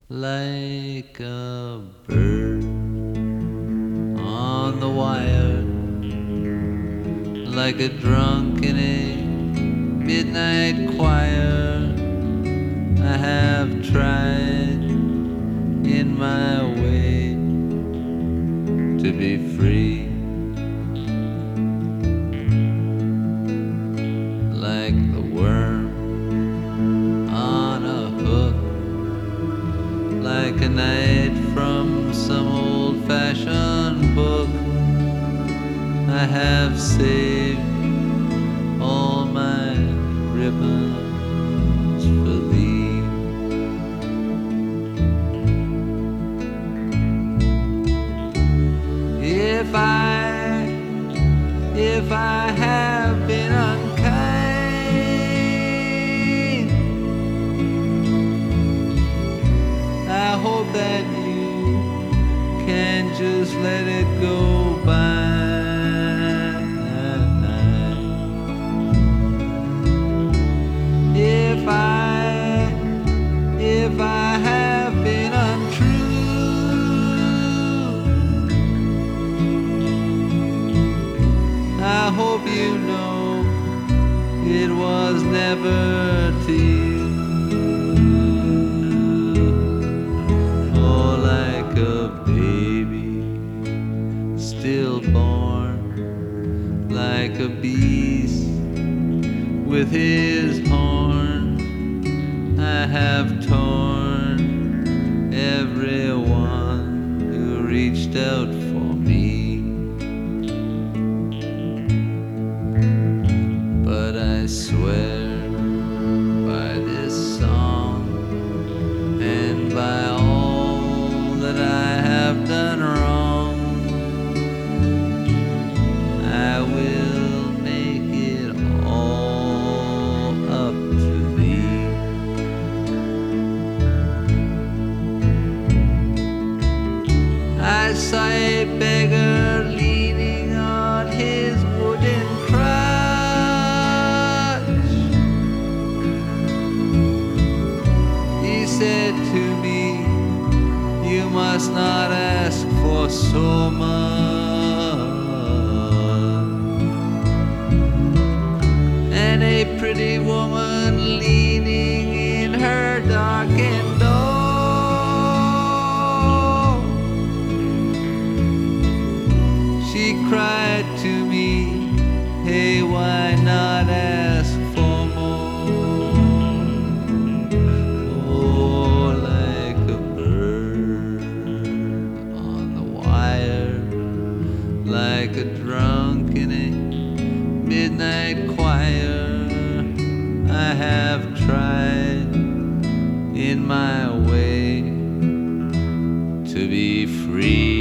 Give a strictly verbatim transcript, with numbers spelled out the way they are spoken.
like a bird on the wire, like a drunk in a midnight choir. I have tried in my way to be free, like the worm on a hook, like a knight from some old-fashioned book. I have saved all my ribbons for thee. If I, if I have been unkind, I hope that you can just let it go by. If I, if I have been untrue, I hope you know it was never to you. Oh, like a baby stillborn, like a beast with his horn. I have torn everyone who reached out for me, but I swear by this song and by all that I have done wrong, I will make it all up to thee. I saw a beggar leaning on his wooden crutch. He said to me, "You must not ask for so much." And a pretty woman leaning in her darkened door, she cried to me, "Hey, why not ask for more?" Oh, like a bird on the wire, like a drunk in a midnight choir. I have tried in my way to be free.